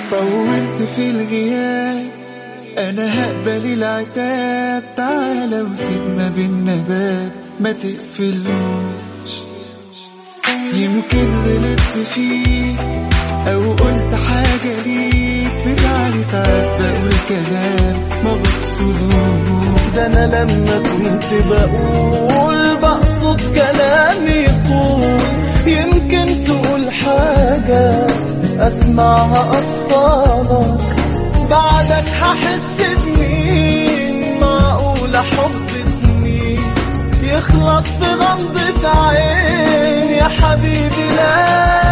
طولت في الغياب، انا هقبل العتاب. تعالى وسيب ما بينا باب ما تقفلوش. يمكن غلطت فيك او قلت حاجة ليك، في زعلي ساعات بقول كلام ما بقصدوش. ده انا لما كنت بقصد كلامي يطول. يمكن تقول حاجة اسمعها اصفالك، بعدك هحس بمين. معقولة حب سنين يخلص في غمضة عين؟ يا حبيبي لا